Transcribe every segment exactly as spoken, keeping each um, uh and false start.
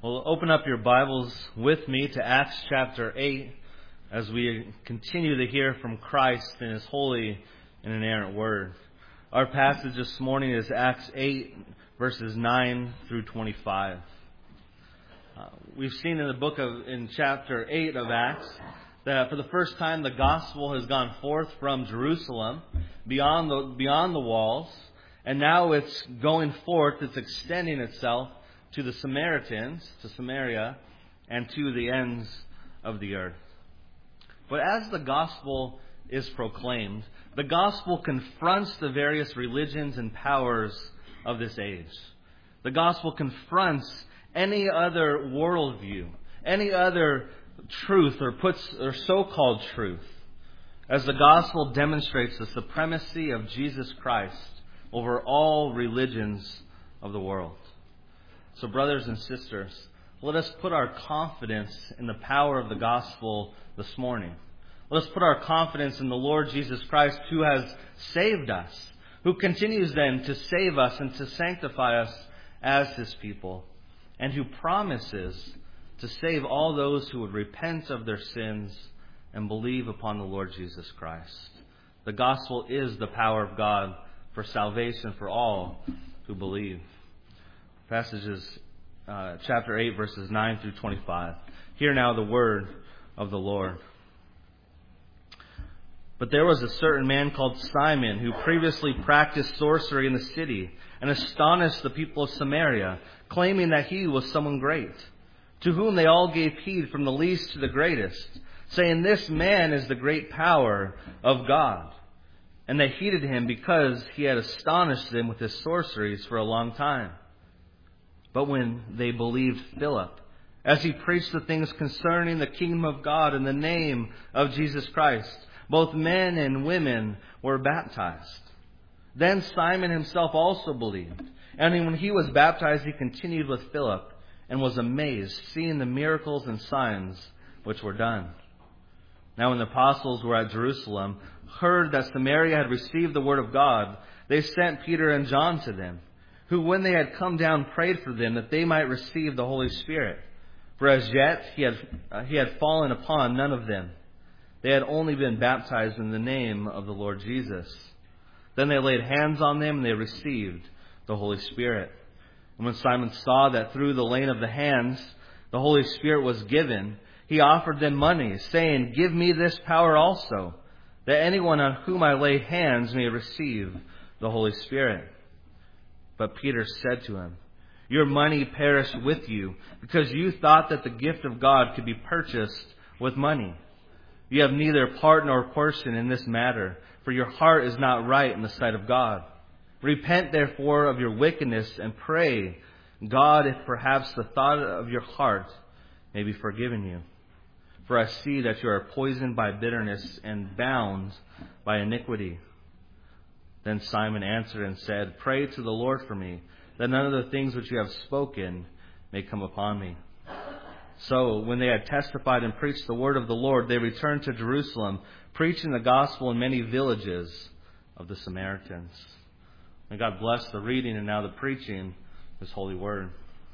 Well, open up your Bibles with me to Acts chapter eight as we continue to hear from Christ in His holy and inerrant Word. Our passage this morning is Acts eight, verses nine through twenty-five. Uh, we've seen in the book of, in chapter eight of Acts, that for the first time the gospel has gone forth from Jerusalem, beyond the, beyond the walls, and now it's going forth, it's extending itself to the Samaritans, to Samaria, and to the ends of the earth. But as the gospel is proclaimed, the gospel confronts the various religions and powers of this age. The gospel confronts any other worldview, any other truth or puts or so-called truth, as the gospel demonstrates the supremacy of Jesus Christ over all religions of the world. So brothers and sisters, let us put our confidence in the power of the gospel this morning. Let us put our confidence in the Lord Jesus Christ, who has saved us, who continues then to save us and to sanctify us as His people, and who promises to save all those who would repent of their sins and believe upon the Lord Jesus Christ. The gospel is the power of God for salvation for all who believe. Passages, uh, chapter eight, verses nine through twenty-five. Hear now the word of the Lord. But there was a certain man called Simon, who previously practiced sorcery in the city and astonished the people of Samaria, claiming that he was someone great, to whom they all gave heed from the least to the greatest, saying, "This man is the great power of God." And they heeded him because he had astonished them with his sorceries for a long time. But when they believed Philip, as he preached the things concerning the kingdom of God in the name of Jesus Christ, both men and women were baptized. Then Simon himself also believed. And when he was baptized, he continued with Philip and was amazed, seeing the miracles and signs which were done. Now when the apostles were at Jerusalem, heard that Samaria had received the word of God, they sent Peter and John to them, who when they had come down prayed for them that they might receive the Holy Spirit. For as yet he had, uh, he had fallen upon none of them. They had only been baptized in the name of the Lord Jesus. Then they laid hands on them and they received the Holy Spirit. And when Simon saw that through the laying of the hands the Holy Spirit was given, he offered them money, saying, "Give me this power also, that anyone on whom I lay hands may receive the Holy Spirit." But Peter said to him, "Your money perish with you, because you thought that the gift of God could be purchased with money. You have neither part nor portion in this matter, for your heart is not right in the sight of God. Repent therefore of your wickedness and pray God if perhaps the thought of your heart may be forgiven you. For I see that you are poisoned by bitterness and bound by iniquity." Then Simon answered and said, "Pray to the Lord for me, that none of the things which you have spoken may come upon me." So when they had testified and preached the word of the Lord, they returned to Jerusalem, preaching the gospel in many villages of the Samaritans. May God bless the reading and now the preaching of His holy word.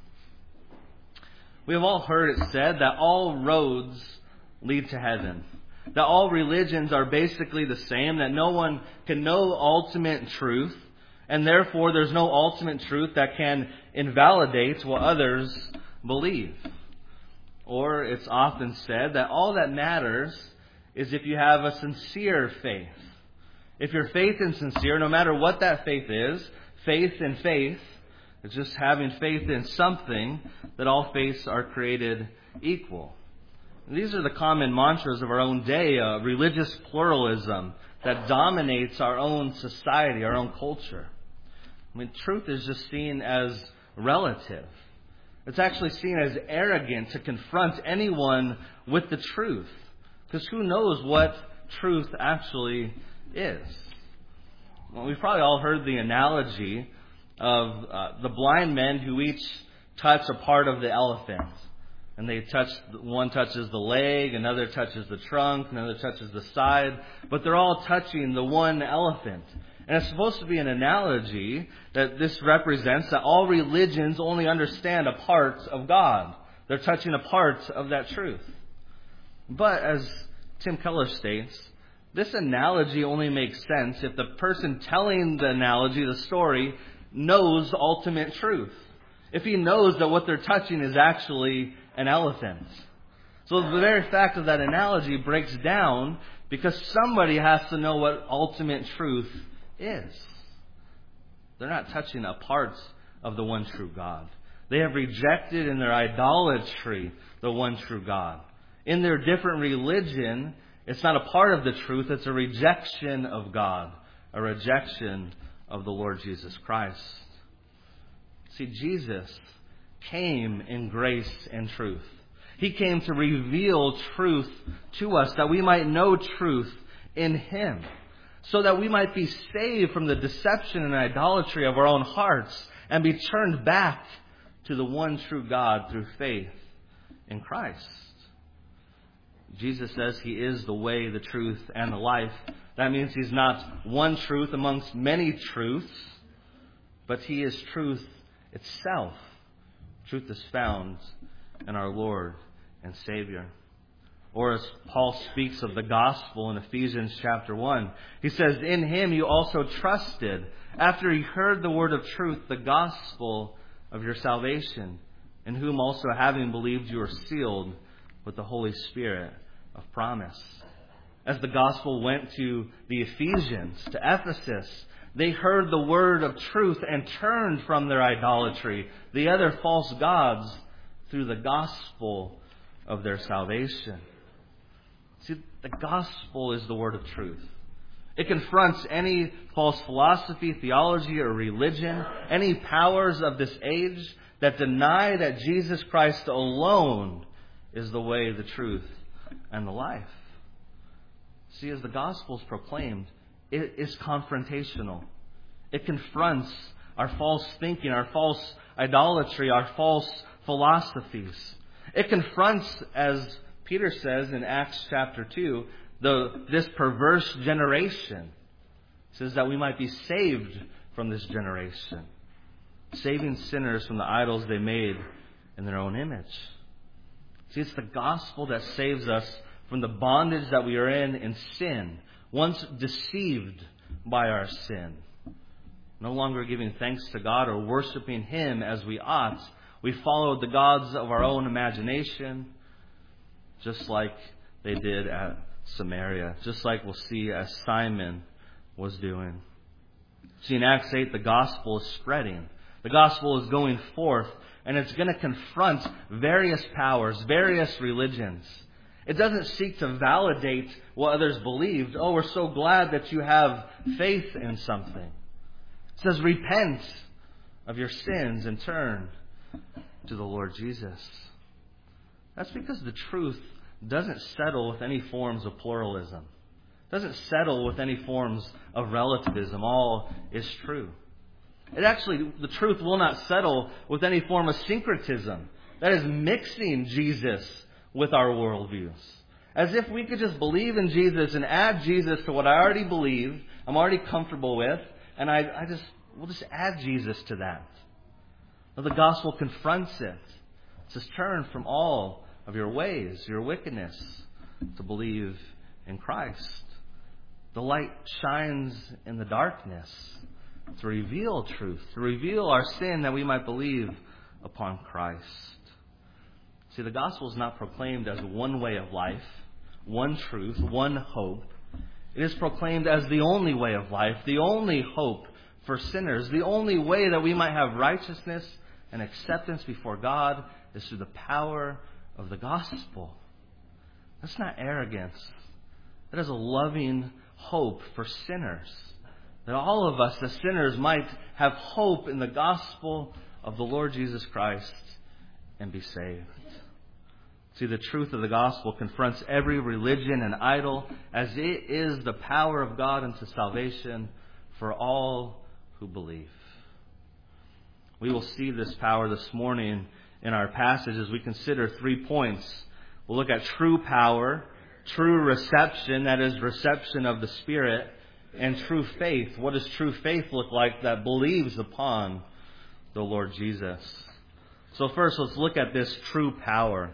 We have all heard it said that all roads lead to heaven, that all religions are basically the same, that no one can know ultimate truth, and therefore there's no ultimate truth that can invalidate what others believe. Or it's often said that all that matters is if you have a sincere faith. If your faith is sincere, no matter what that faith is, faith in faith is just having faith in something, that all faiths are created equal. These are the common mantras of our own day, uh, religious pluralism that dominates our own society, our own culture. I mean, truth is just seen as relative. It's actually seen as arrogant to confront anyone with the truth, because who knows what truth actually is? Well, we've probably all heard the analogy of uh, the blind men who each touch a part of the elephant. And they touch, one touches the leg, another touches the trunk, another touches the side, but they're all touching the one elephant. And it's supposed to be an analogy that this represents that all religions only understand a part of God. They're touching a part of that truth. But as Tim Keller states, this analogy only makes sense if the person telling the analogy, the story, knows ultimate truth. If he knows that what they're touching is actually an elephant. So the very fact of that analogy breaks down because somebody has to know what ultimate truth is. They're not touching a part of the one true God. They have rejected in their idolatry the one true God. In their different religion, it's not a part of the truth, it's a rejection of God, a rejection of the Lord Jesus Christ. See, Jesus came in grace and truth. He came to reveal truth to us, that we might know truth in Him, so that we might be saved from the deception and idolatry of our own hearts and be turned back to the one true God through faith in Christ. Jesus says He is the way, the truth, and the life. That means He's not one truth amongst many truths, but He is truth itself. Truth is found in our Lord and Savior. Or as Paul speaks of the gospel in Ephesians chapter one, he says, in Him you also trusted, after you heard the word of truth, the gospel of your salvation, in whom also having believed you are sealed with the Holy Spirit of promise. As the gospel went to the Ephesians, to Ephesus, they heard the word of truth and turned from their idolatry, the other false gods, through the gospel of their salvation. See, the gospel is the word of truth. It confronts any false philosophy, theology, or religion, any powers of this age that deny that Jesus Christ alone is the way, the truth, and the life. See, as the gospel is proclaimed, it is confrontational. It confronts our false thinking, our false idolatry, our false philosophies. It confronts, as Peter says in Acts chapter two, the, this perverse generation. It says that we might be saved from this generation, saving sinners from the idols they made in their own image. See, it's the gospel that saves us from the bondage that we are in in sin, once deceived by our sin. No longer giving thanks to God or worshiping Him as we ought, we followed the gods of our own imagination, just like they did at Samaria, just like we'll see as Simon was doing. See, in Acts eight, the gospel is spreading. The gospel is going forth, and it's going to confront various powers, various religions. It doesn't seek to validate what others believed. Oh, we're so glad that you have faith in something. It says, repent of your sins and turn to the Lord Jesus. That's because the truth doesn't settle with any forms of pluralism. It doesn't settle with any forms of relativism. All is true. It actually, the truth will not settle with any form of syncretism. That is mixing Jesus with our worldviews. As if we could just believe in Jesus and add Jesus to what I already believe, I'm already comfortable with, and I, I just, we'll just add Jesus to that. But the gospel confronts it. It says, turn from all of your ways, your wickedness, to believe in Christ. The light shines in the darkness to reveal truth, to reveal our sin that we might believe upon Christ. See, the gospel is not proclaimed as one way of life, one truth, one hope. It is proclaimed as the only way of life, the only hope for sinners, the only way that we might have righteousness and acceptance before God is through the power of the gospel. That's not arrogance. That is a loving hope for sinners. That all of us, the sinners, might have hope in the gospel of the Lord Jesus Christ and be saved. See, the truth of the gospel confronts every religion and idol, as it is the power of God unto salvation for all who believe. We will see this power this morning in our passage as we consider three points. We'll look at true power, true reception, that is reception of the Spirit, and true faith. What does true faith look like that believes upon the Lord Jesus? So first, let's look at this true power.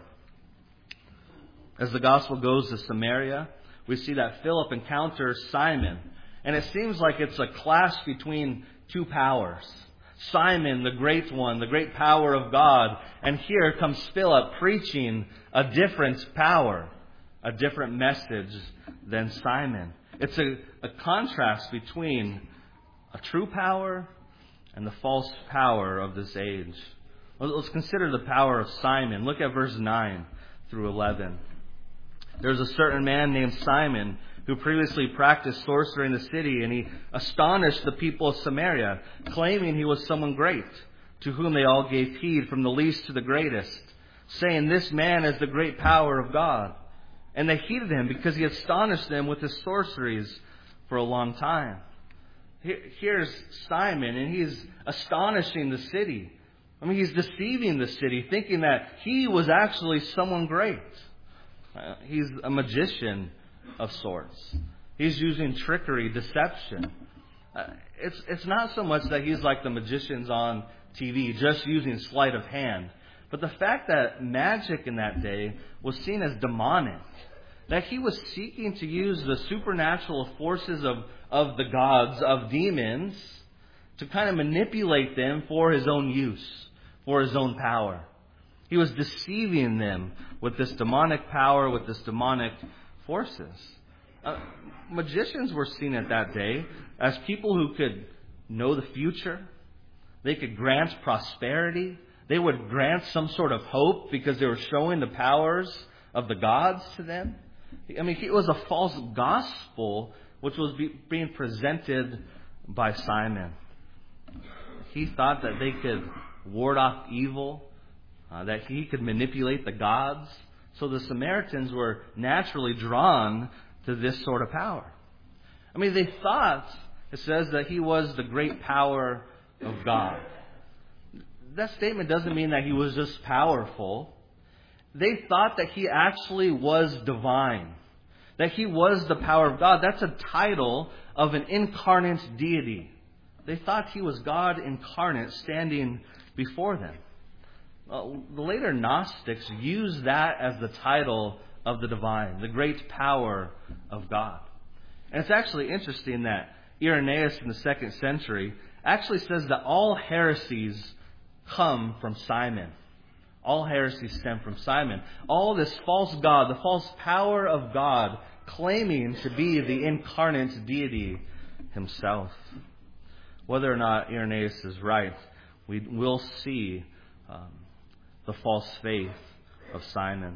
As the gospel goes to Samaria, we see that Philip encounters Simon. And it seems like it's a clash between two powers. Simon, the great one, the great power of God. And here comes Philip preaching a different power, a different message than Simon. It's a, a contrast between a true power and the false power of this age. Let's consider the power of Simon. Look at verse nine through eleven. There's a certain man named Simon who previously practiced sorcery in the city, and he astonished the people of Samaria, claiming he was someone great, to whom they all gave heed, from the least to the greatest, saying, "This man is the great power of God." And they heeded him because he astonished them with his sorceries for a long time. Here's Simon, and he's astonishing the city. I mean, he's deceiving the city, thinking that he was actually someone great. Uh, he's a magician of sorts. He's using trickery, deception. Uh, it's it's not so much that he's like the magicians on T V, just using sleight of hand. But the fact that magic in that day was seen as demonic, that he was seeking to use the supernatural forces of, of the gods, of demons, to kind of manipulate them for his own use, for his own power. He was deceiving them with this demonic power, with this demonic forces. Uh, magicians were seen at that day as people who could know the future. They could grant prosperity. They would grant some sort of hope because they were showing the powers of the gods to them. I mean, it was a false gospel which was be, being presented by Simon. He thought that they could ward off evil, uh, that he could manipulate the gods. So the Samaritans were naturally drawn to this sort of power. I mean, they thought, it says, that he was the great power of God. That statement doesn't mean that he was just powerful. They thought that he actually was divine, that he was the power of God. That's a title of an incarnate deity. They thought he was God incarnate standing before them. Uh, the later Gnostics used that as the title of the divine, the great power of God. And it's actually interesting that Irenaeus in the second century actually says that all heresies come from Simon. All heresies stem from Simon. All this false God, the false power of God, claiming to be the incarnate deity himself. Whether or not Irenaeus is right, we will see um, the false faith of Simon.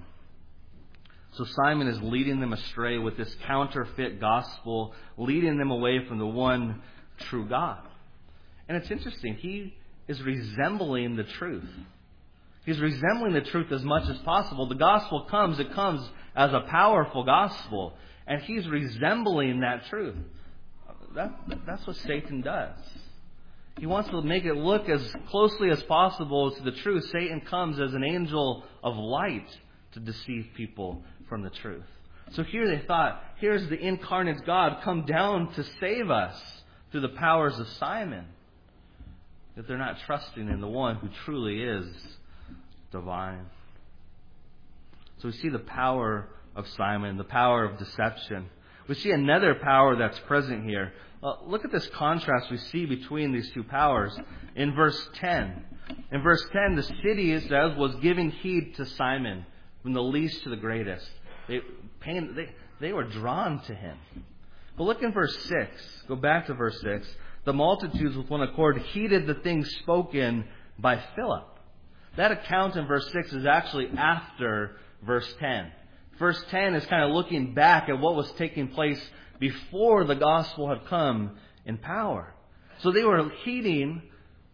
So Simon is leading them astray with this counterfeit gospel, leading them away from the one true God. And it's interesting, he is resembling the truth. He's resembling the truth as much as possible. The gospel comes, it comes as a powerful gospel. And he's resembling that truth. That, that's what Satan does. He wants to make it look as closely as possible to the truth. Satan comes as an angel of light to deceive people from the truth. So here they thought, here's the incarnate God come down to save us through the powers of Simon. That they're not trusting in the one who truly is divine. So we see the power of Simon, the power of deception. We see another power that's present here. Uh, look at this contrast we see between these two powers in verse ten. In verse ten, the city, it says, was giving heed to Simon, from the least to the greatest. They, pain, they, they were drawn to him. But look in verse six. Go back to verse six. The multitudes with one accord heeded the things spoken by Philip. That account in verse six is actually after verse ten. Verse ten is kind of looking back at what was taking place before the gospel had come in power. So they were heeding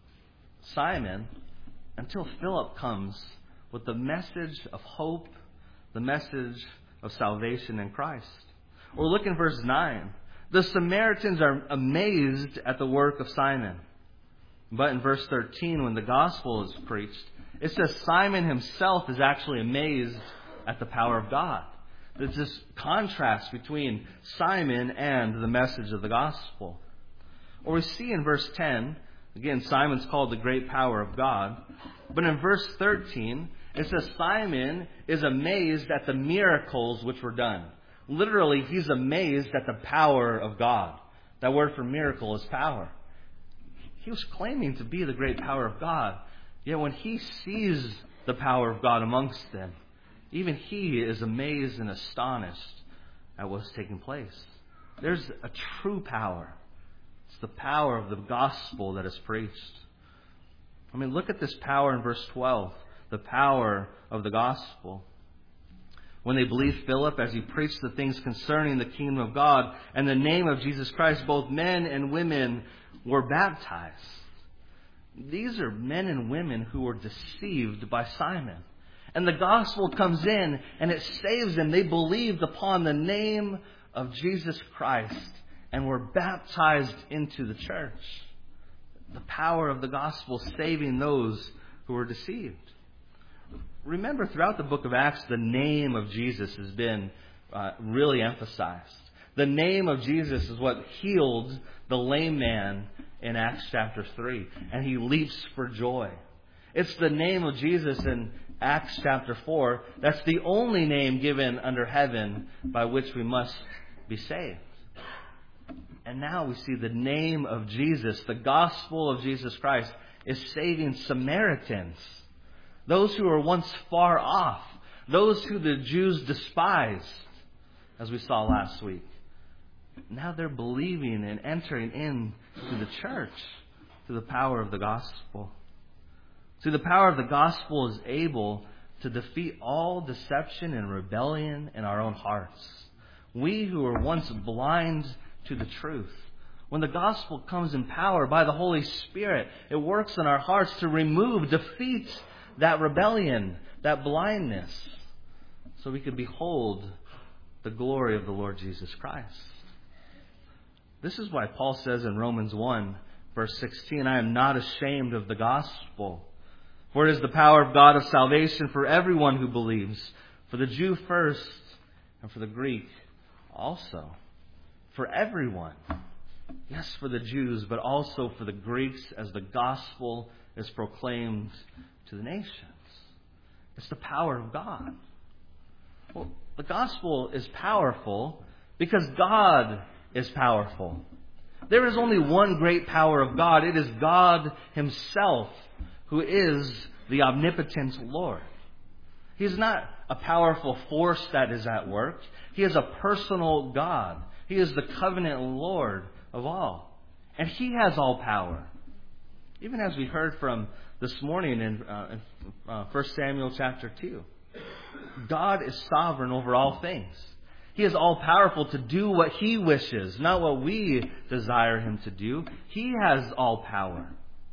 Simon until Philip comes with the message of hope, the message of salvation in Christ. Or look in verse nine. The Samaritans are amazed at the work of Simon. But in verse thirteen, when the gospel is preached, it says Simon himself is actually amazed at the power of God. There's this contrast between Simon and the message of the gospel. Or we see in verse ten, again, Simon's called the great power of God. But in verse thirteen, it says Simon is amazed at the miracles which were done. Literally, he's amazed at the power of God. That word for miracle is power. He was claiming to be the great power of God. Yet when he sees the power of God amongst them, even he is amazed and astonished at what's taking place. There's a true power. It's the power of the gospel that is preached. I mean, look at this power in verse twelve. The power of the gospel. When they believed Philip as he preached the things concerning the kingdom of God and the name of Jesus Christ, both men and women were baptized. These are men and women who were deceived by Simon. And the gospel comes in and it saves them. They believed upon the name of Jesus Christ and were baptized into the church. The power of the gospel saving those who were deceived. Remember, throughout the book of Acts, the name of Jesus has been uh, really emphasized. The name of Jesus is what healed the lame man in Acts chapter three. And he leaps for joy. It's the name of Jesus in Acts chapter four. That's the only name given under heaven by which we must be saved. And now we see the name of Jesus, the gospel of Jesus Christ, is saving Samaritans. Those who were once far off. Those who the Jews despised, as we saw last week. Now they're believing and entering into the church through the power of the gospel. See, the power of the gospel is able to defeat all deception and rebellion in our own hearts. We who were once blind to the truth. When the gospel comes in power by the Holy Spirit, it works in our hearts to remove, defeat that rebellion, that blindness, so we can behold the glory of the Lord Jesus Christ. This is why Paul says in Romans one, verse sixteen, I am not ashamed of the gospel, for it is the power of God of salvation for everyone who believes, for the Jew first and for the Greek also. For everyone. Yes, for the Jews, but also for the Greeks as the gospel is proclaimed to the nations. It's the power of God. Well, the gospel is powerful because God is powerful. There is only one great power of God. It is God Himself who is the omnipotent Lord. He is not a powerful force that is at work. He is a personal God. He is the covenant Lord of all. And He has all power. Even as we heard from this morning in, uh, in uh, First Samuel chapter two. God is sovereign over all things. He is all powerful to do what He wishes, not what we desire Him to do. He has all power.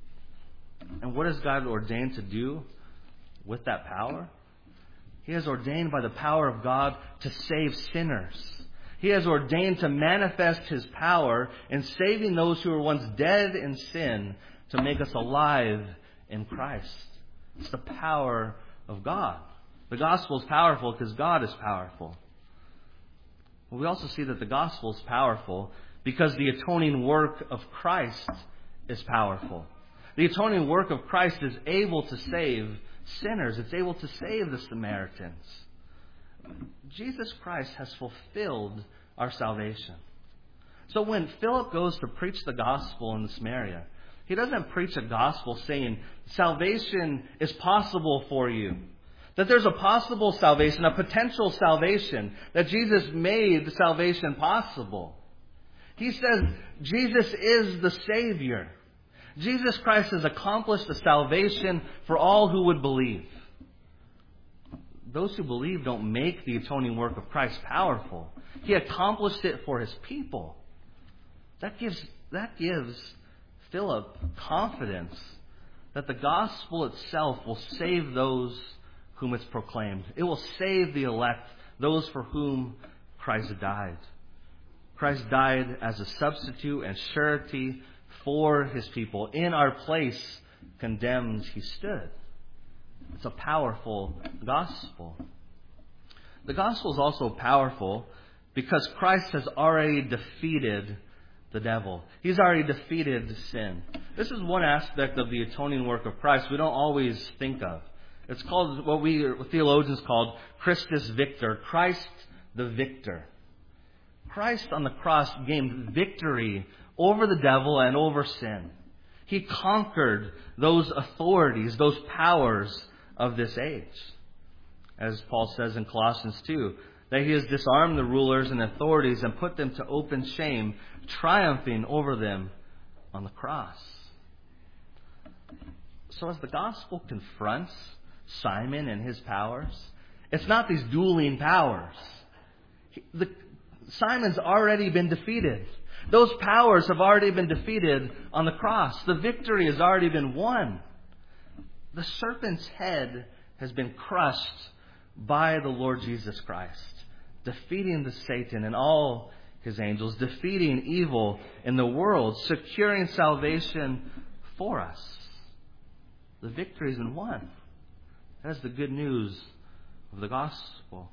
And what has God ordained to do with that power? He has ordained by the power of God to save sinners. He has ordained to manifest His power in saving those who were once dead in sin to make us alive in Christ. It's the power of God. The gospel is powerful because God is powerful. Well, we also see that the gospel is powerful because the atoning work of Christ is powerful. The atoning work of Christ is able to save sinners. It's able to save the Samaritans. Jesus Christ has fulfilled our salvation. So when Philip goes to preach the gospel in Samaria, he doesn't preach a gospel saying salvation is possible for you. That there's a possible salvation, a potential salvation, that Jesus made salvation possible. He says Jesus is the Savior. Jesus Christ has accomplished the salvation for all who would believe. Those who believe don't make the atoning work of Christ powerful. He accomplished it for His people. That gives, that gives Philip confidence that the gospel itself will save those whom it's proclaimed. It will save the elect, those for whom Christ died. Christ died as a substitute and surety for His people. In our place, condemned, He stood. It's a powerful gospel. The gospel is also powerful because Christ has already defeated the devil. He's already defeated sin. This is one aspect of the atoning work of Christ we don't always think of. It's called what we theologians called Christus Victor, Christ the victor. Christ on the cross gained victory over the devil and over sin. He conquered those authorities, those powers of this age. As Paul says in Colossians two, that he has disarmed the rulers and authorities and put them to open shame, triumphing over them on the cross. So as the gospel confronts Simon and his powers, it's not these dueling powers. The, Simon's already been defeated. Those powers have already been defeated on the cross. The victory has already been won. The serpent's head has been crushed by the Lord Jesus Christ, defeating the Satan and all his angels, defeating evil in the world, securing salvation for us. The victory has been won. That's the good news of the gospel.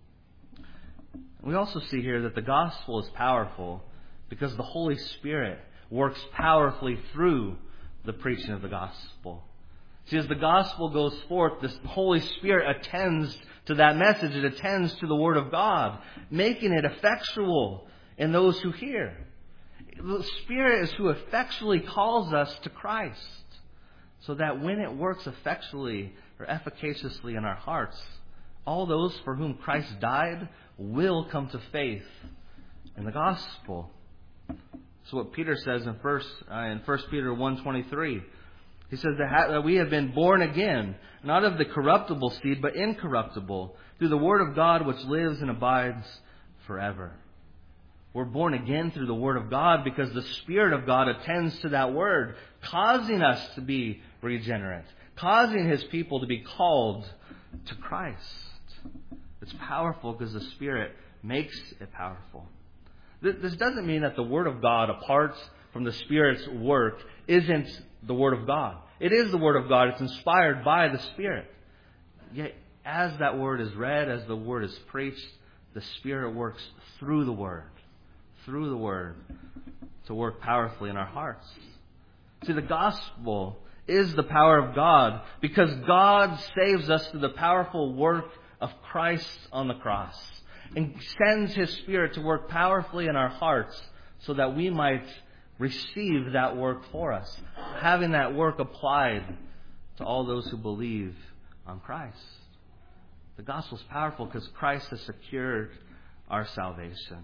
We also see here that the gospel is powerful because the Holy Spirit works powerfully through the preaching of the gospel. See, as the gospel goes forth, the Holy Spirit attends to that message. It attends to the Word of God, making it effectual in those who hear. The Spirit is who effectually calls us to Christ, so that when it works effectually or efficaciously in our hearts, all those for whom Christ died will come to faith in the gospel. So what Peter says in First uh, in First Peter one twenty-three, he says that, ha- that we have been born again, not of the corruptible seed, but incorruptible, through the Word of God which lives and abides forever. We're born again through the Word of God because the Spirit of God attends to that Word, causing us to be regenerate, causing His people to be called to Christ. It's powerful because the Spirit makes it powerful. This doesn't mean that the Word of God, apart from the Spirit's work, isn't the Word of God. It is the Word of God. It's inspired by the Spirit. Yet, as that Word is read, as the Word is preached, the Spirit works through the Word, through the Word, to work powerfully in our hearts. See, the gospel is the power of God because God saves us through the powerful work of Christ on the cross and sends His Spirit to work powerfully in our hearts so that we might receive that work for us, having that work applied to all those who believe on Christ. The gospel is powerful because Christ has secured our salvation.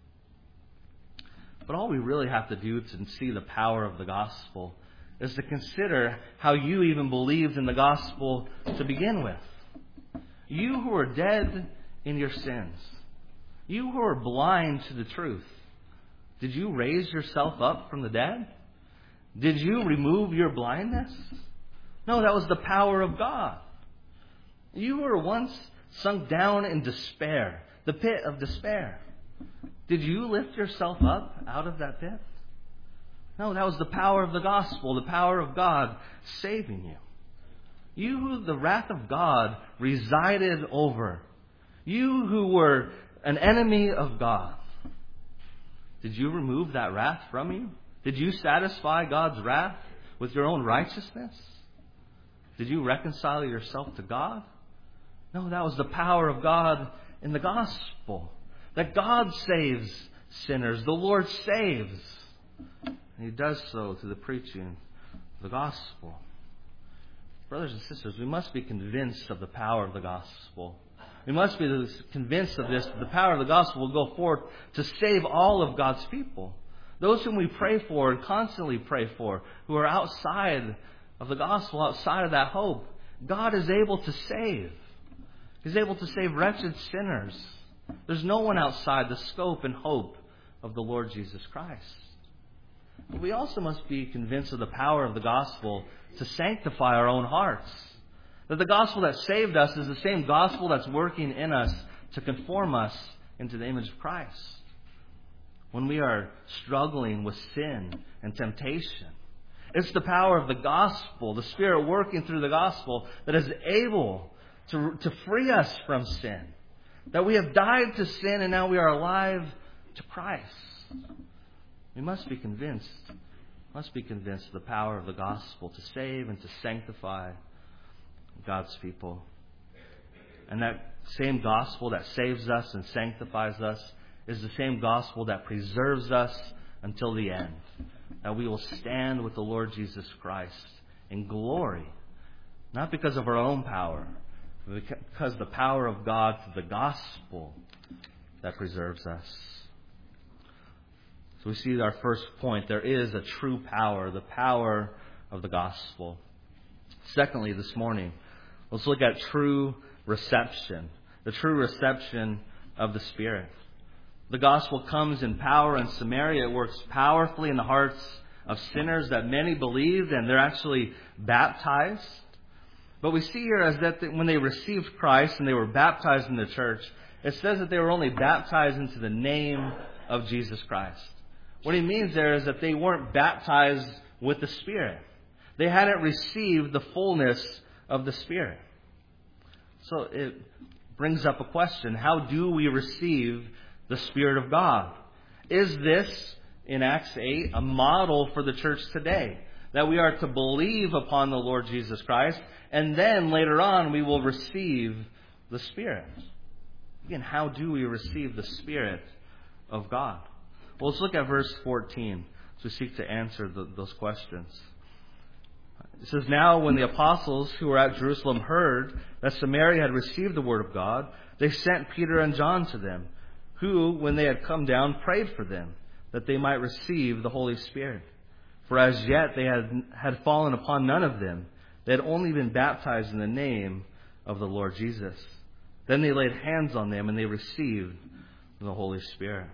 But all we really have to do to see the power of the gospel is to consider how you even believed in the gospel to begin with. You who are dead in your sins, you who are blind to the truth, did you raise yourself up from the dead? Did you remove your blindness? No, that was the power of God. You were once sunk down in despair, the pit of despair. Did you lift yourself up out of that pit? No, that was the power of the gospel, the power of God saving you. You who the wrath of God resided over, you who were an enemy of God, did you remove that wrath from you? Did you satisfy God's wrath with your own righteousness? Did you reconcile yourself to God? No, that was the power of God in the gospel. That God saves sinners. The Lord saves. And He does so through the preaching of the gospel. Brothers and sisters, we must be convinced of the power of the gospel. We must be convinced of this, that the power of the gospel will go forth to save all of God's people. Those whom we pray for and constantly pray for, who are outside of the gospel, outside of that hope, God is able to save. He's able to save wretched sinners. There's no one outside the scope and hope of the Lord Jesus Christ. But we also must be convinced of the power of the gospel to sanctify our own hearts. That the gospel that saved us is the same gospel that's working in us to conform us into the image of Christ. When we are struggling with sin and temptation, it's the power of the gospel, the Spirit working through the gospel, that is able to, to free us from sin. That we have died to sin and now we are alive to Christ. We must be convinced, must be convinced of the power of the gospel to save and to sanctify God's people. And that same gospel that saves us and sanctifies us is the same gospel that preserves us until the end. That we will stand with the Lord Jesus Christ in glory, not because of our own power, but because of the power of God through the gospel that preserves us. So we see our first point. There is a true power, the power of the gospel. Secondly, this morning, let's look at true reception, the true reception of the Spirit. The gospel comes in power in Samaria. It works powerfully in the hearts of sinners that many believed, and they're actually baptized. But we see here is that when they received Christ and they were baptized in the church, it says that they were only baptized into the name of Jesus Christ. What he means there is that they weren't baptized with the Spirit. They hadn't received the fullness of the Spirit. So it brings up a question. How do we receive the Spirit of God? Is this, in Acts eight, a model for the church today? That we are to believe upon the Lord Jesus Christ, and then later on we will receive the Spirit. Again, how do we receive the Spirit of God? Well, let's look at verse fourteen as we seek to answer the, those questions. It says, "Now when the apostles who were at Jerusalem heard that Samaria had received the word of God, they sent Peter and John to them, who, when they had come down, prayed for them, that they might receive the Holy Spirit. For as yet they had, had fallen upon none of them. They had only been baptized in the name of the Lord Jesus. Then they laid hands on them, and they received the Holy Spirit."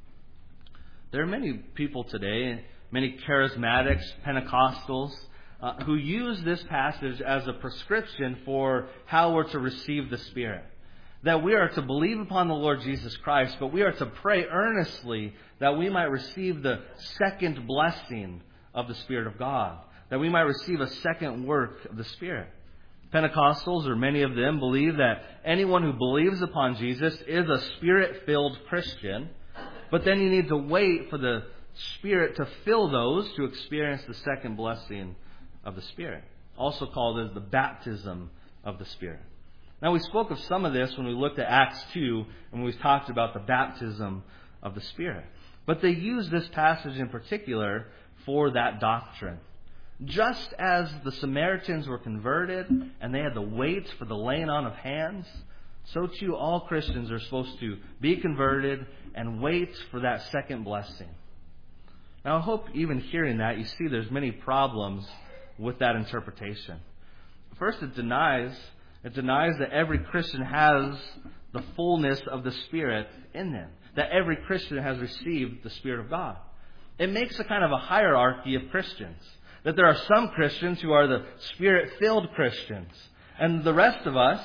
There are many people today, many charismatics, Pentecostals, uh, who use this passage as a prescription for how we're to receive the Spirit. That we are to believe upon the Lord Jesus Christ, but we are to pray earnestly that we might receive the second blessing of the Spirit of God. That we might receive a second work of the Spirit. Pentecostals, or many of them, believe that anyone who believes upon Jesus is a Spirit-filled Christian. But then you need to wait for the Spirit to fill those to experience the second blessing of the Spirit. Also called as the baptism of the Spirit. Now, we spoke of some of this when we looked at Acts two and we talked about the baptism of the Spirit. But they use this passage in particular for that doctrine. Just as the Samaritans were converted and they had to wait for the laying on of hands, so too all Christians are supposed to be converted and wait for that second blessing. Now, I hope even hearing that, you see there's many problems with that interpretation. First, it denies It denies that every Christian has the fullness of the Spirit in them. That every Christian has received the Spirit of God. It makes a kind of a hierarchy of Christians. That there are some Christians who are the Spirit-filled Christians. And the rest of us,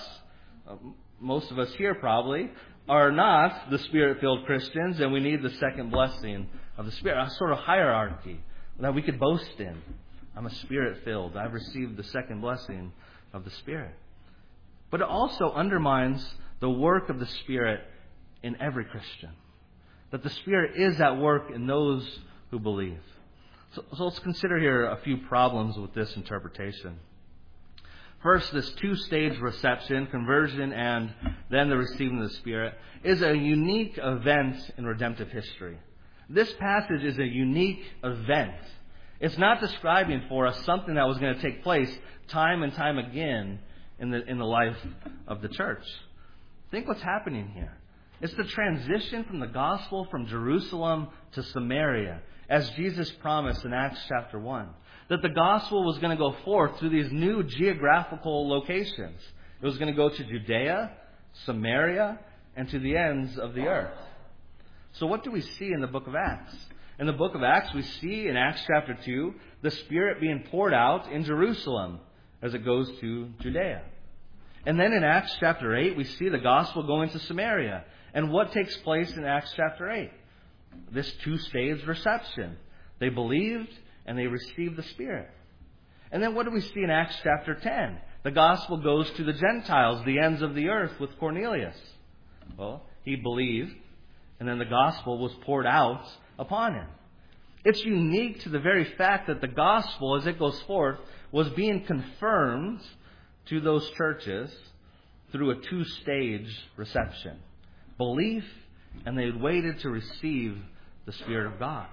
most of us here probably, are not the Spirit-filled Christians, and we need the second blessing of the Spirit. A sort of hierarchy that we could boast in. I'm a Spirit-filled. I've received the second blessing of the Spirit. But it also undermines the work of the Spirit in every Christian. That the Spirit is at work in those who believe. So, so let's consider here a few problems with this interpretation. First, this two-stage reception, conversion, and then the receiving of the Spirit, is a unique event in redemptive history. This passage is a unique event. It's not describing for us something that was going to take place time and time again in the in the life of the church. Think what's happening here. It's the transition from the gospel from Jerusalem to Samaria, as Jesus promised in Acts chapter one. That the gospel was going to go forth through these new geographical locations. It was going to go to Judea, Samaria, and to the ends of the earth. So what do we see in the book of Acts? In the book of Acts, we see in Acts chapter two, the Spirit being poured out in Jerusalem as it goes to Judea. And then in Acts chapter eight, we see the gospel going to Samaria. And what takes place in Acts chapter eight? This two-stage reception. They believed and they received the Spirit. And then what do we see in Acts chapter ten? The gospel goes to the Gentiles, the ends of the earth, with Cornelius. Well, he believed, and then the gospel was poured out upon him. It's unique to the very fact that the gospel, as it goes forth, was being confirmed to those churches through a two-stage reception. Belief, and they waited to receive the Spirit of God.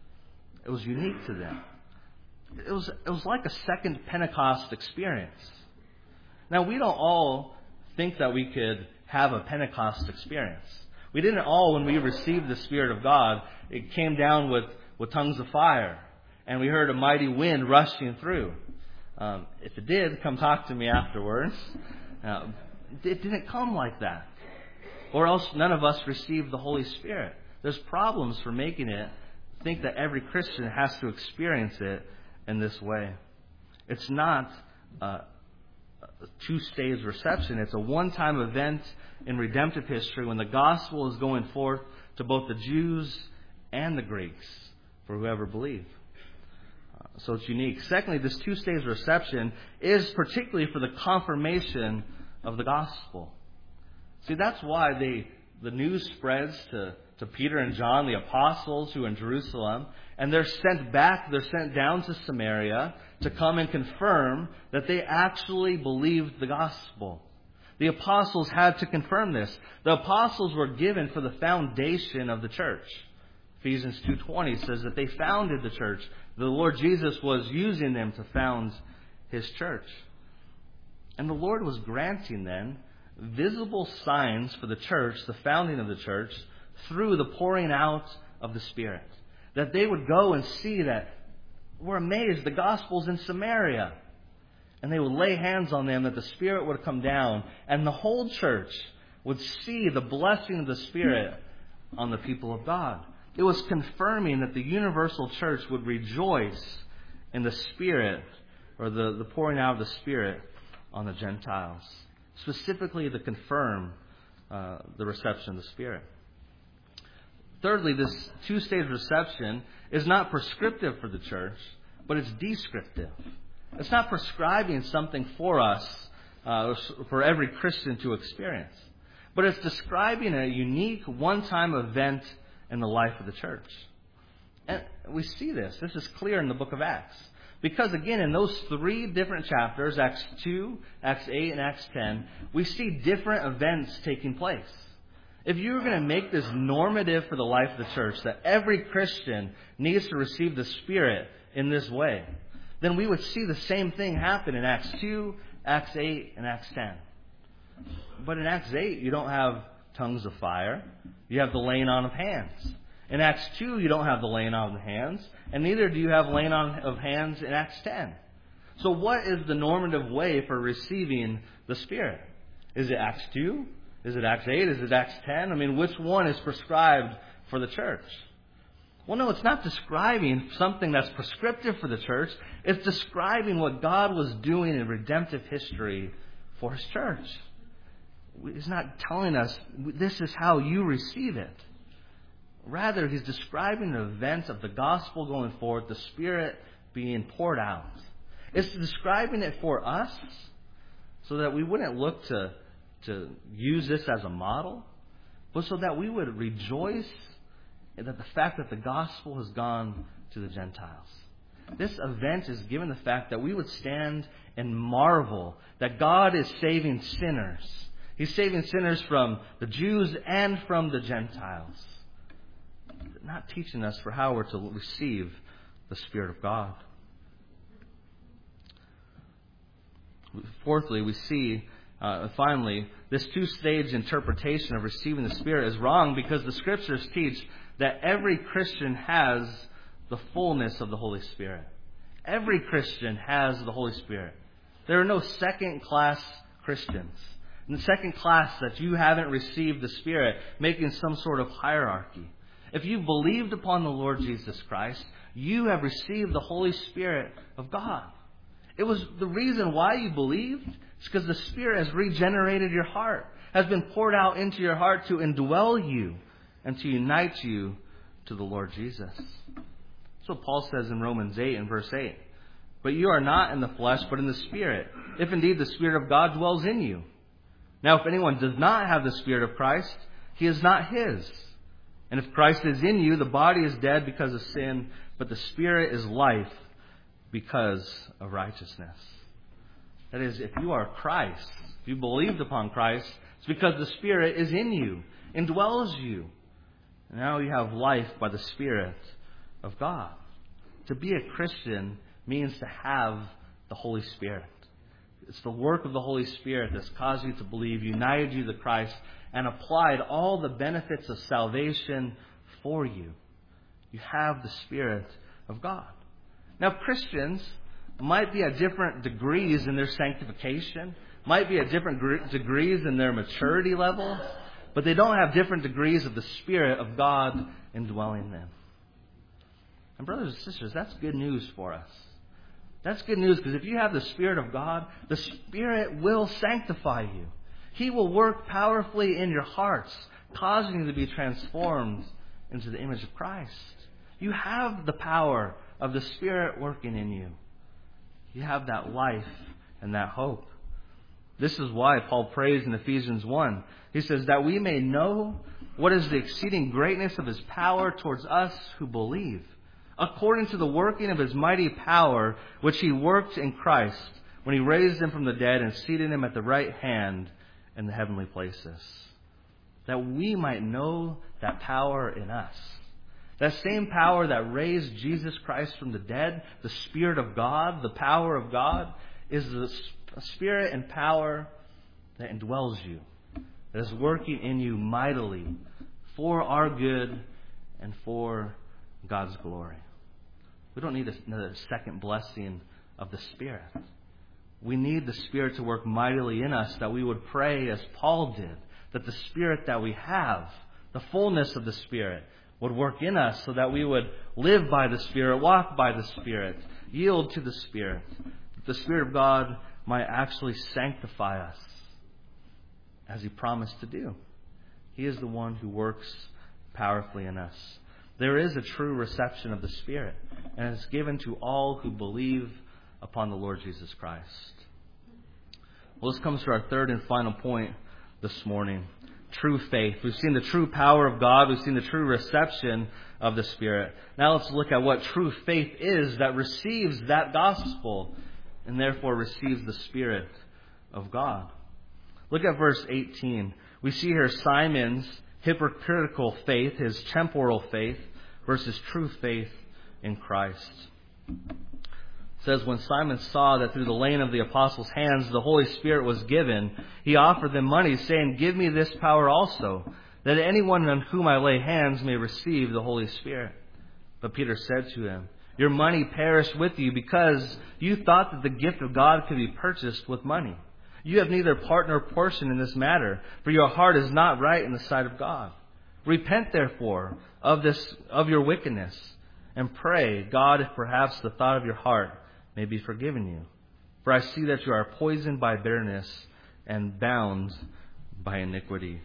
It was unique to them. It was, it was like a second Pentecost experience. Now, we don't all think that we could have a Pentecost experience. We didn't all, when we received the Spirit of God, it came down with, with tongues of fire, and we heard a mighty wind rushing through. Um, if it did, come talk to me afterwards. Uh, it didn't come like that. Or else none of us received the Holy Spirit. There's problems for making it think that every Christian has to experience it in this way. It's not uh, a two-stage reception. It's a one-time event in redemptive history when the gospel is going forth to both the Jews and the Greeks, for whoever believe. Uh, so it's unique. Secondly, this two-stage reception is particularly for the confirmation of the gospel. See, that's why they, the news spreads to, to Peter and John, the apostles who are in Jerusalem, and they're sent back, they're sent down to Samaria to come and confirm that they actually believed the gospel. The apostles had to confirm this. The apostles were given for the foundation of the church. Ephesians two twenty says that they founded the church. The Lord Jesus was using them to found His church. And the Lord was granting then visible signs for the church, the founding of the church, through the pouring out of the Spirit. That they would go and see that we're amazed, the gospel's in Samaria. And they would lay hands on them, that the Spirit would come down, and the whole church would see the blessing of the Spirit on the people of God. It was confirming that the universal church would rejoice in the Spirit, or the, the pouring out of the Spirit on the Gentiles. Specifically to confirm uh, the reception of the Spirit. Thirdly, this two-stage reception is not prescriptive for the church, but it's descriptive. It's not prescribing something for us, uh, for every Christian to experience. But it's describing a unique one-time event in the life of the church. And we see this. This is clear in the book of Acts. Because again, in those three different chapters, Acts two, Acts eight, and Acts ten, we see different events taking place. If you were going to make this normative for the life of the church, that every Christian needs to receive the Spirit in this way, then we would see the same thing happen in Acts two, Acts eight, and Acts ten. But in Acts eight, you don't have tongues of fire. You have the laying on of hands. In Acts two, you don't have the laying on of hands, and neither do you have laying on of hands in Acts ten. So what is the normative way for receiving the Spirit? Is it Acts two? Is it Acts eight? Is it Acts ten? I mean, which one is prescribed for the church? Well, no, it's not describing something that's prescriptive for the church. It's describing what God was doing in redemptive history for His church. He's not telling us, this is how you receive it. Rather, He's describing the event of the gospel going forward, the Spirit being poured out. It's describing it for us so that we wouldn't look to, to use this as a model, but so that we would rejoice in that the fact that the gospel has gone to the Gentiles. This event is given the fact that we would stand and marvel that God is saving sinners. He's saving sinners from the Jews and from the Gentiles. Not teaching us for how we're to receive the Spirit of God. Fourthly, we see, uh, finally, this two-stage interpretation of receiving the Spirit is wrong because the Scriptures teach that every Christian has the fullness of the Holy Spirit. Every Christian has the Holy Spirit. There are no second-class Christians. In the second class that you haven't received the Spirit, making some sort of hierarchy. If you've believed upon the Lord Jesus Christ, you have received the Holy Spirit of God. It was the reason why you believed. It's because the Spirit has regenerated your heart, has been poured out into your heart to indwell you and to unite you to the Lord Jesus. That's what Paul says in Romans eight and verse eight. But you are not in the flesh, but in the Spirit, if indeed the Spirit of God dwells in you. Now, if anyone does not have the Spirit of Christ, he is not his. And if Christ is in you, the body is dead because of sin, but the Spirit is life because of righteousness. That is, if you are Christ, if you believed upon Christ, it's because the Spirit is in you, indwells you. And now you have life by the Spirit of God. To be a Christian means to have the Holy Spirit. It's the work of the Holy Spirit that's caused you to believe, united you to Christ, and applied all the benefits of salvation for you. You have the Spirit of God. Now, Christians might be at different degrees in their sanctification, might be at different gr- degrees in their maturity level, but they don't have different degrees of the Spirit of God indwelling them. And brothers and sisters, that's good news for us. That's good news, because if you have the Spirit of God, the Spirit will sanctify you. He will work powerfully in your hearts, causing you to be transformed into the image of Christ. You have the power of the Spirit working in you. You have that life and that hope. This is why Paul prays in Ephesians one. He says, that we may know what is the exceeding greatness of His power towards us who believe, according to the working of His mighty power, which He worked in Christ, when He raised Him from the dead and seated Him at the right hand in the heavenly places. That we might know that power in us. That same power that raised Jesus Christ from the dead, the Spirit of God, the power of God, is the Spirit and power that indwells you, that is working in you mightily for our good and for God's glory. We don't need another second blessing of the Spirit. We need the Spirit to work mightily in us, that we would pray as Paul did, that the Spirit that we have, the fullness of the Spirit, would work in us so that we would live by the Spirit, walk by the Spirit, yield to the Spirit. That the Spirit of God might actually sanctify us as He promised to do. He is the one who works powerfully in us. There is a true reception of the Spirit, and it's given to all who believe upon the Lord Jesus Christ. Well, this comes to our third and final point this morning. True faith. We've seen the true power of God. We've seen the true reception of the Spirit. Now let's look at what true faith is that receives that gospel and therefore receives the Spirit of God. Look at verse eighteen. We see here Simon's hypocritical faith, his temporal faith, versus true faith in Christ. It says, when Simon saw that through the laying of the apostles' hands the Holy Spirit was given, he offered them money, saying, give me this power also, that anyone on whom I lay hands may receive the Holy Spirit. But Peter said to him, your money perished with you, because you thought that the gift of God could be purchased with money. You have neither part nor portion in this matter, for your heart is not right in the sight of God. Repent therefore of this of your wickedness, and pray God, if perhaps the thought of your heart may be forgiven you. For I see that you are poisoned by bitterness and bound by iniquity.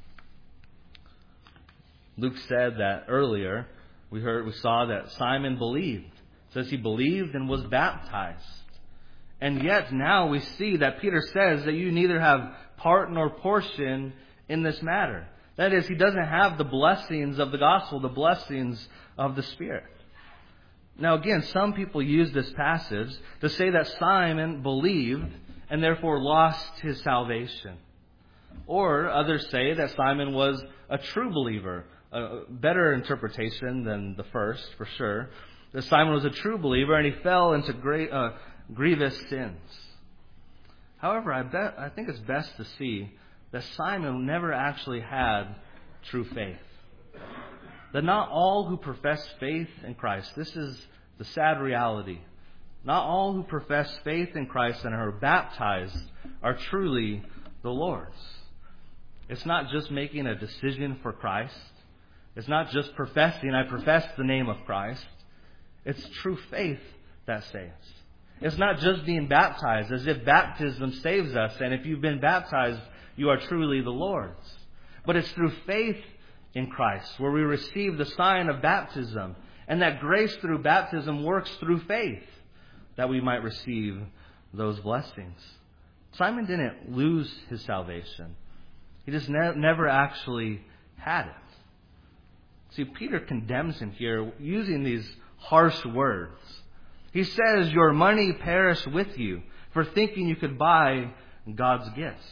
Luke said that earlier. We heard, we saw that Simon believed. It says he believed and was baptized. And yet now we see that Peter says that you neither have part nor portion in this matter. That is, he doesn't have the blessings of the gospel, the blessings of the Spirit. Now again, some people use this passage to say that Simon believed and therefore lost his salvation. Or others say that Simon was a true believer. A better interpretation than the first, for sure. That Simon was a true believer and he fell into great, uh, grievous sins. However, I bet I think it's best to see that Simon never actually had true faith. That not all who profess faith in Christ, this is the sad reality, not all who profess faith in Christ and are baptized are truly the Lord's. It's not just making a decision for Christ. It's not just professing, I profess the name of Christ. It's true faith that saves. It's not just being baptized, as if baptism saves us, and if you've been baptized, you are truly the Lord's. But it's through faith in Christ, where we receive the sign of baptism, and that grace through baptism works through faith, that we might receive those blessings. Simon didn't lose his salvation. He just ne- never actually had it. See, Peter condemns him here using these harsh words. He says, your money perish with you for thinking you could buy God's gifts.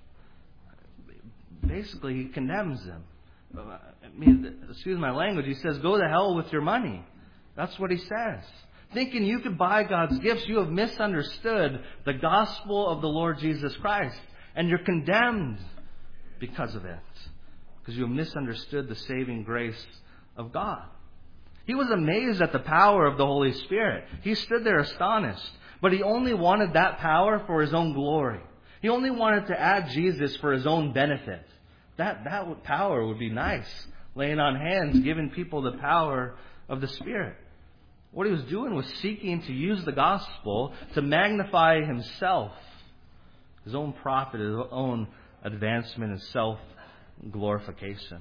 Basically, he condemns them. I mean, excuse my language, he says, go to hell with your money. That's what he says. Thinking you could buy God's gifts, you have misunderstood the gospel of the Lord Jesus Christ. And you're condemned because of it. Because you have misunderstood the saving grace of God. He was amazed at the power of the Holy Spirit. He stood there astonished. But he only wanted that power for his own glory. He only wanted to add Jesus for his own benefit. That, that power would be nice. Laying on hands, giving people the power of the Spirit. What he was doing was seeking to use the gospel to magnify himself. His own profit, his own advancement and self-glorification.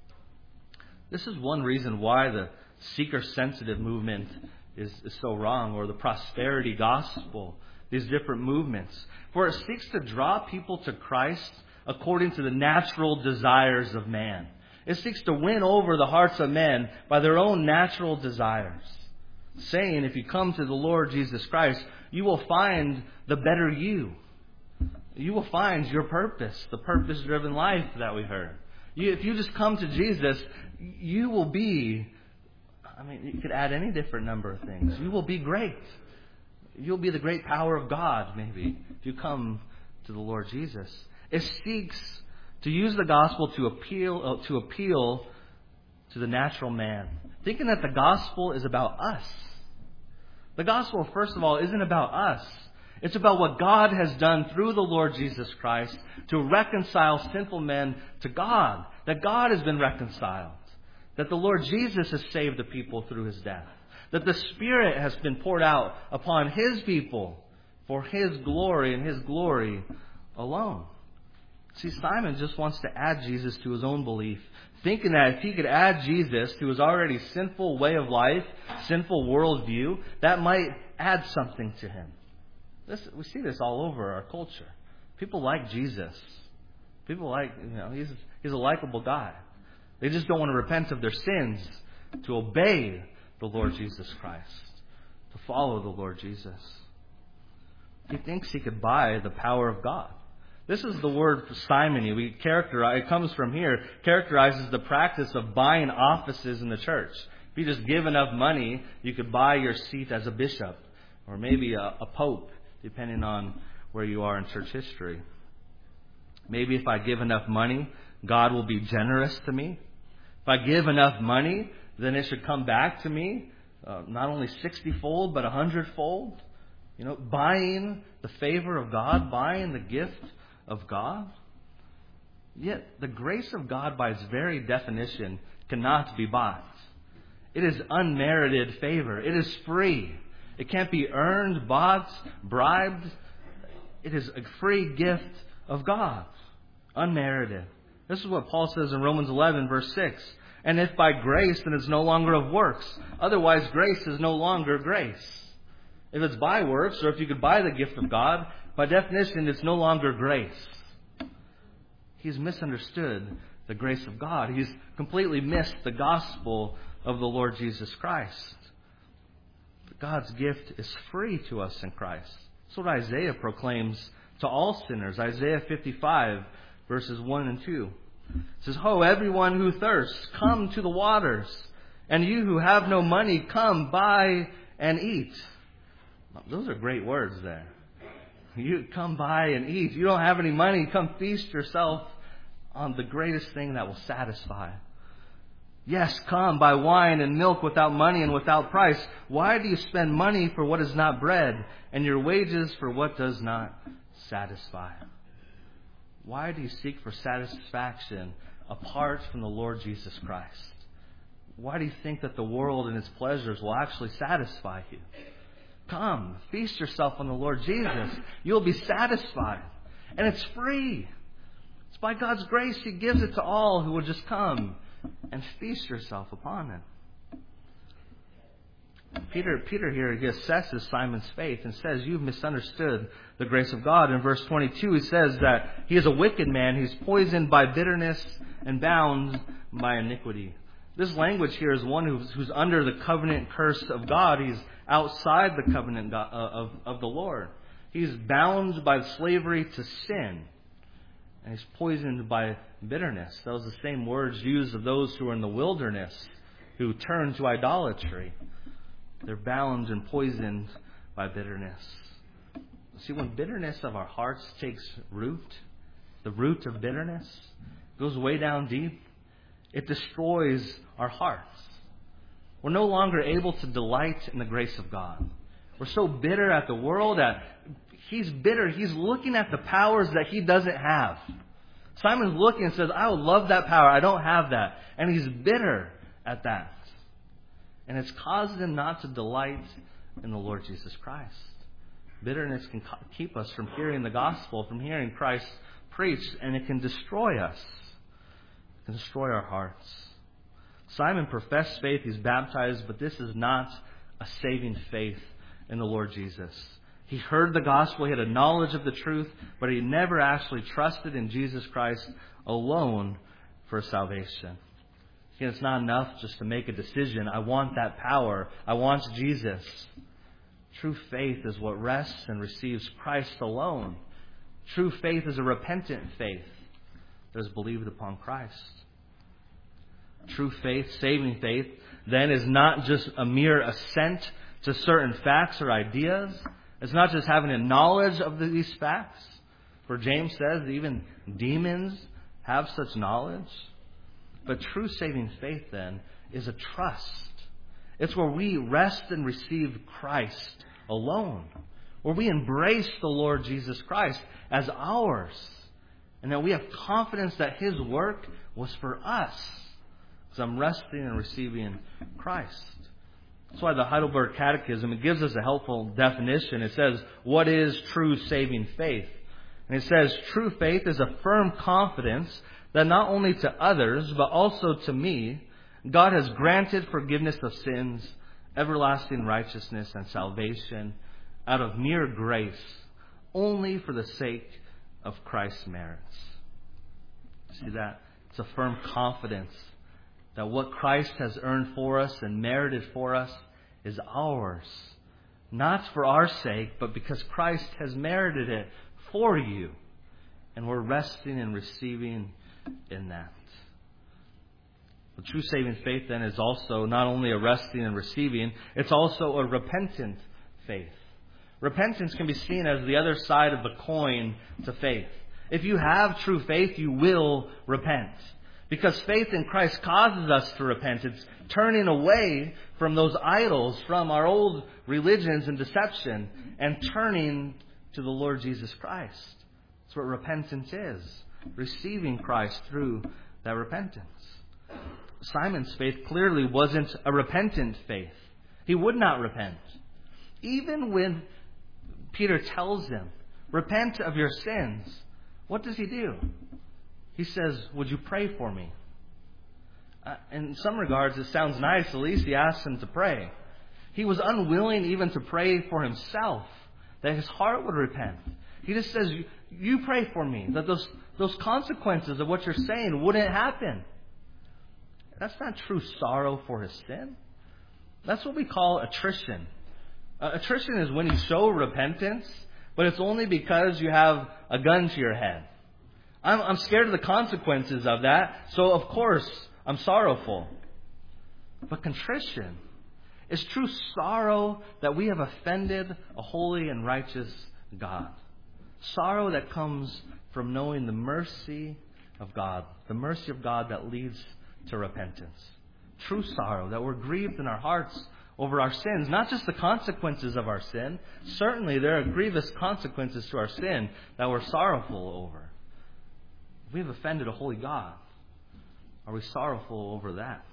This is one reason why the seeker-sensitive movement is, is so wrong, or the prosperity gospel, these different movements. For it seeks to draw people to Christ according to the natural desires of man. It seeks to win over the hearts of men by their own natural desires. Saying, if you come to the Lord Jesus Christ, you will find the better you. You will find your purpose, the purpose-driven life that we heard. You, if you just come to Jesus, you will be, I mean, you could add any different number of things. You will be great. You'll be the great power of God, maybe, if you come to the Lord Jesus. It seeks to use the gospel to appeal, to appeal to the natural man, thinking that the gospel is about us. The gospel, first of all, isn't about us. It's about what God has done through the Lord Jesus Christ to reconcile sinful men to God. That God has been reconciled. That the Lord Jesus has saved the people through his death. That the Spirit has been poured out upon his people for his glory and his glory alone. See, Simon just wants to add Jesus to his own belief, thinking that if he could add Jesus to his already sinful way of life, sinful worldview, that might add something to him. This, we see this all over our culture. People like Jesus. People like, you know, he's, he's a likable guy. They just don't want to repent of their sins, to obey the Lord Jesus Christ, to follow the Lord Jesus. He thinks he could buy the power of God. This is the word simony. We characterize, it comes from here, characterizes the practice of buying offices in the church. If you just give enough money, you could buy your seat as a bishop or maybe a, a pope, depending on where you are in church history. Maybe if I give enough money, God will be generous to me. If I give enough money, then it should come back to me, uh, not only sixty-fold, but a hundred-fold. You know, buying the favor of God, buying the gift of God. Yet the grace of God, by its very definition, cannot be bought. It is unmerited favor. It is free. It can't be earned, bought, bribed. It is a free gift of God, unmerited. This is what Paul says in Romans eleven, verse six. And if by grace, then it's no longer of works. Otherwise, grace is no longer grace. If it's by works, or if you could buy the gift of God, by definition, it's no longer grace. He's misunderstood the grace of God. He's completely missed the gospel of the Lord Jesus Christ. God's gift is free to us in Christ. That's what Isaiah proclaims to all sinners. Isaiah fifty-five, verses one and two. It says, Ho, everyone who thirsts, come to the waters. And you who have no money, come, buy and eat. Those are great words there. You come buy and eat. You don't have any money, come feast yourself on the greatest thing that will satisfy. Yes, come, buy wine and milk without money and without price. Why do you spend money for what is not bread, and your wages for what does not satisfy? Why do you seek for satisfaction apart from the Lord Jesus Christ? Why do you think that the world and its pleasures will actually satisfy you? Come, feast yourself on the Lord Jesus. You'll be satisfied. And it's free. It's by God's grace He gives it to all who will just come and feast yourself upon Him. Peter, Peter here he assesses Simon's faith and says, you've misunderstood the grace of God. In verse twenty-two, he says that he is a wicked man. He's poisoned by bitterness and bound by iniquity. This language here is one who's, who's under the covenant curse of God. He's outside the covenant God, uh, of, of the Lord. He's bound by slavery to sin. And he's poisoned by bitterness. That was the same words used of those who were in the wilderness who turned to idolatry. They're bound and poisoned by bitterness. See, when bitterness of our hearts takes root, the root of bitterness goes way down deep, it destroys our hearts. We're no longer able to delight in the grace of God. We're so bitter at the world that he's bitter. He's looking at the powers that he doesn't have. Simon's looking and says, I would love that power. I don't have that. And he's bitter at that. And it's caused him not to delight in the Lord Jesus Christ. Bitterness can keep us from hearing the gospel, from hearing Christ preached, and it can destroy us. It can destroy our hearts. Simon professed faith. He's baptized, but this is not a saving faith in the Lord Jesus. He heard the gospel. He had a knowledge of the truth, but he never actually trusted in Jesus Christ alone for salvation. Again, it's not enough just to make a decision. I want that power. I want Jesus. True faith is what rests and receives Christ alone. True faith is a repentant faith that is believed upon Christ. True faith, saving faith, then is not just a mere assent to certain facts or ideas. It's not just having a knowledge of these facts. For James says even demons have such knowledge. But true saving faith then is a trust. It's where we rest and receive Christ alone. Where we embrace the Lord Jesus Christ as ours. And that we have confidence that His work was for us. Because I'm resting and receiving Christ. That's why the Heidelberg Catechism, it gives us a helpful definition. It says, what is true saving faith? And it says, true faith is a firm confidence that not only to others, but also to me, God has granted forgiveness of sins, everlasting righteousness, and salvation out of mere grace, only for the sake of Christ's merits. See that? It's a firm confidence that what Christ has earned for us and merited for us is ours. Not for our sake, but because Christ has merited it for you. And we're resting and receiving in that. The true saving faith then is also not only a resting and receiving, it's also a repentant faith. Repentance can be seen as the other side of the coin to faith. If you have true faith, you will repent. Because faith in Christ causes us to repent. It's turning away from those idols, from our old religions and deception, and turning to the Lord Jesus Christ. That's what repentance is. Receiving Christ through that repentance. Simon's faith clearly wasn't a repentant faith. He would not repent. Even when Peter tells him, repent of your sins, what does he do? He says, would you pray for me? Uh, in some regards, it sounds nice. At least he asks him to pray. He was unwilling even to pray for himself, that his heart would repent. He just says, you pray for me, that those, those consequences of what you're saying wouldn't happen. That's not true sorrow for his sin. That's what we call attrition. Uh, attrition is when you show repentance, but it's only because you have a gun to your head. I'm, I'm scared of the consequences of that, so of course I'm sorrowful. But contrition is true sorrow that we have offended a holy and righteous God. Sorrow that comes from knowing the mercy of God, the mercy of God that leads to repentance. True sorrow that we're grieved in our hearts over our sins, not just the consequences of our sin. Certainly there are grievous consequences to our sin that we're sorrowful over. If we've offended a holy God, are we sorrowful over that?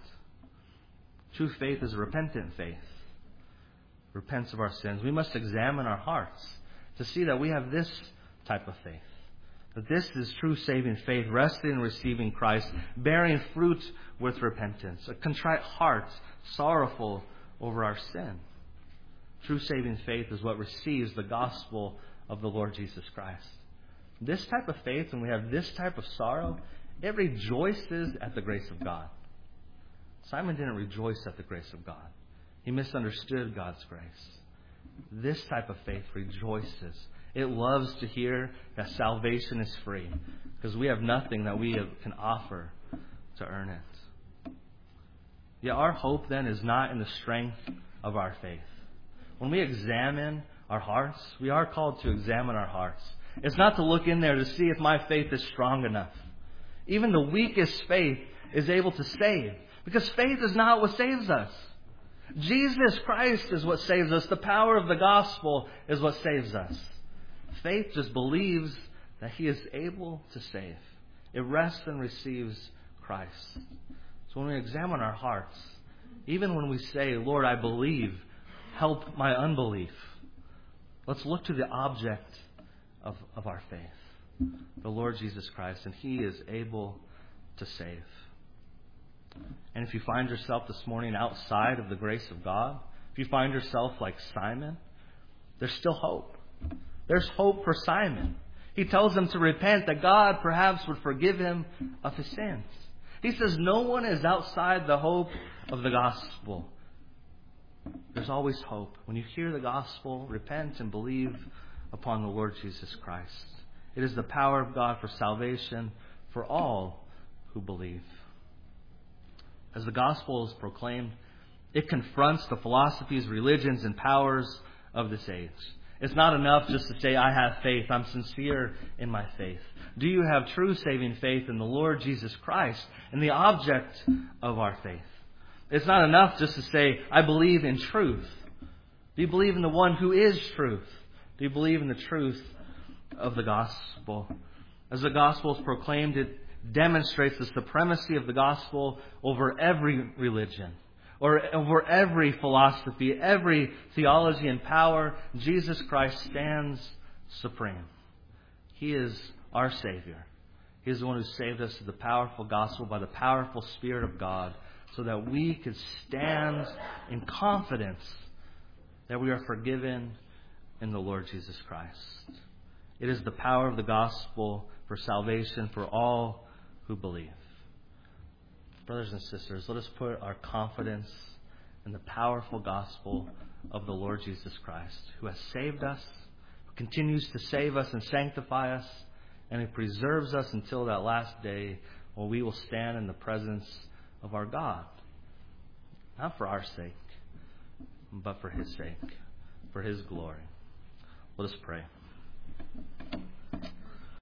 True faith is a repentant faith. Repents of our sins. We must examine our hearts to see that we have this type of faith. That this is true saving faith, resting and receiving Christ, bearing fruit with repentance. A contrite heart, sorrowful over our sin. True saving faith is what receives the gospel of the Lord Jesus Christ. This type of faith, when we have this type of sorrow, it rejoices at the grace of God. Simon didn't rejoice at the grace of God. He misunderstood God's grace. This type of faith rejoices. It loves to hear that salvation is free because we have nothing that we can offer to earn it. Yet our hope then is not in the strength of our faith. When we examine our hearts, we are called to examine our hearts. It's not to look in there to see if my faith is strong enough. Even the weakest faith is able to save, because faith is not what saves us. Jesus Christ is what saves us. The power of the gospel is what saves us. Faith just believes that He is able to save. It rests and receives Christ. So when we examine our hearts, even when we say, Lord, I believe, help my unbelief, let's look to the object of, of our faith, the Lord Jesus Christ, and He is able to save. And if you find yourself this morning outside of the grace of God, if you find yourself like Simon, there's still hope. There's hope for Simon. He tells him to repent, that God perhaps would forgive him of his sins. He says no one is outside the hope of the gospel. There's always hope. When you hear the gospel, repent and believe upon the Lord Jesus Christ. It is the power of God for salvation for all who believe. As the gospel is proclaimed, it confronts the philosophies, religions, and powers of this age. It's not enough just to say, I have faith. I'm sincere in my faith. Do you have true saving faith in the Lord Jesus Christ and the object of our faith? It's not enough just to say, I believe in truth. Do you believe in the one who is truth? Do you believe in the truth of the gospel? As the gospel is proclaimed, it demonstrates the supremacy of the gospel over every religion, or over every philosophy, every theology and power. Jesus Christ stands supreme. He is our Savior. He is the one who saved us through the powerful gospel by the powerful Spirit of God, so that we could stand in confidence that we are forgiven in the Lord Jesus Christ. It is the power of the gospel for salvation for all who believe. Brothers and sisters, let us put our confidence in the powerful gospel of the Lord Jesus Christ, who has saved us, who continues to save us and sanctify us, and who preserves us until that last day when we will stand in the presence of our God. Not for our sake, but for His sake, for His glory. Let us pray.